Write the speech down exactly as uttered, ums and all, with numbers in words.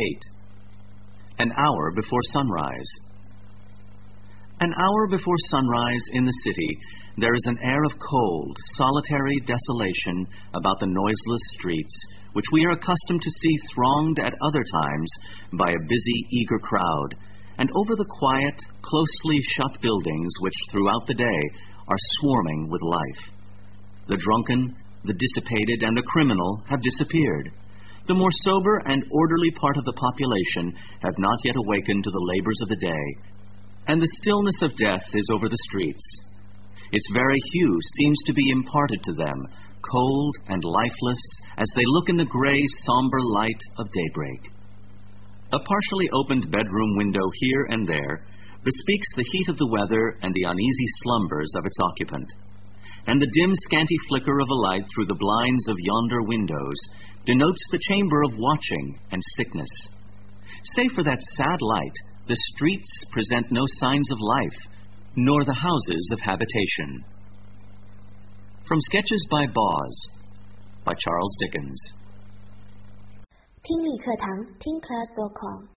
eight. An hour before sunrise. An hour before sunrise in the city, there is an air of cold, solitary desolation about the noiseless streets, which we are accustomed to see thronged at other times by a busy, eager crowd, and over the quiet, closely shut buildings which throughout the day are swarming with life. The drunken, the dissipated, and the criminal have disappeared. The more sober and orderly part of the population have not yet awakened to the labors of the day, and the stillness of death is over the streets. Its very hue seems to be imparted to them, cold and lifeless, as they look in the gray, somber light of daybreak. A partially opened bedroom window here and there bespeaks the heat of the weather and the uneasy slumbers of its occupant, and the dim, scanty flicker of a light through the blinds of yonder windows denotes the chamber of watching and sickness. Save for that sad light, the streets present no signs of life, nor the houses of habitation. From Sketches by Boz, by Charles Dickens. 听力课堂听 class dot com